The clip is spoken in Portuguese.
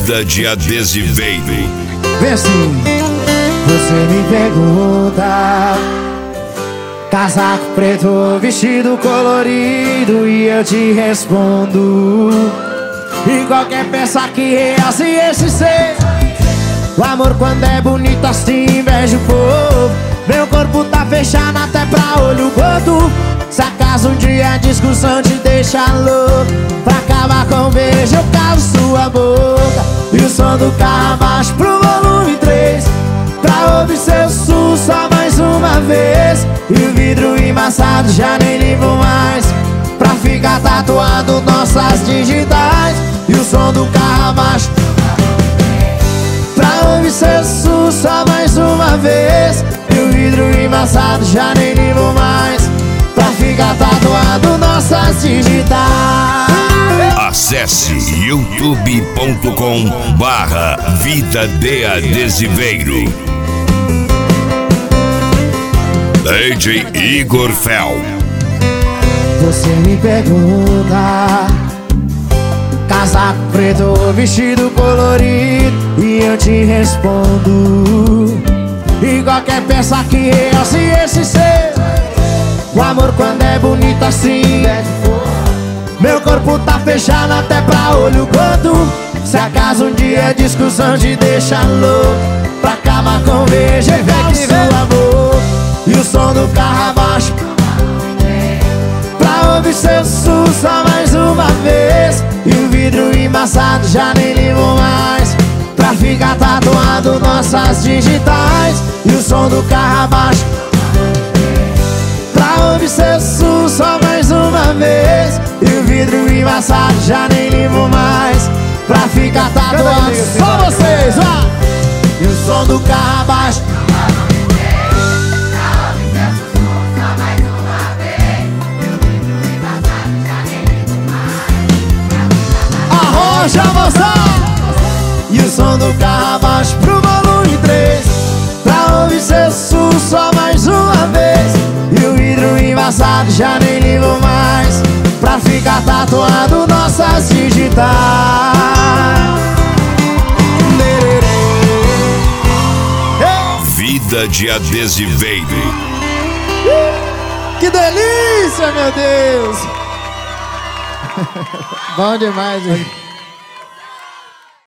Vida de adesiveiro. Vê assim, você me pergunta: casaco preto, vestido colorido, e eu te respondo: e qualquer peça que realce esse ser. O amor quando é bonito assim inveja o povo. Meu corpo tá fechado até pra olho gordo. Se acaso um dia a discussão te deixa louco, pra acabar com o beijo eu calo sua boca. E o som do carro abaixo pro volume 3, pra ouvir seu sul só mais uma vez. E o vidro embaçado já nem limpo mais, pra ficar tatuado nossas digitais. E o som do carro abaixo, pra ouvir seu sul só mais uma vez. E o vidro embaçado já nem limpo mais, pra ficar tatuado nossas digitais. Acesse youtube.com/Vida de Adesiveiro. DJ Igor Fel. Você me pergunta: casaco preto, vestido colorido, e eu te respondo: e qualquer peça que realce esse ser. O amor quando é bonito assim, meu corpo tá fechado até pra olho gordo. Se acaso um dia a discussão te deixa louco, pra acabar com o beijo e ver sua boca. E o som do carro abaixo, pra ouvir seu sul só mais uma vez. E o vidro embaçado já nem limpo mais, pra ficar tatuado nossas digitais. E o som do carro abaixo, pra ouvir seu sul só mais uma vez. E o vidro embaçado já nem limpo mais, pra ficar tatuado só vocês, ó. E o som do carro abaixo, arrocha moçada. E o som do carro abaixo pro volume 3, pra ouvir seu sul só mais uma vez. E o vidro embaçado já nem limpo mais, pra ficar tatuado nossas digitais. Vida de adesiveiro. Que delícia, meu Deus! Bom demais, hein?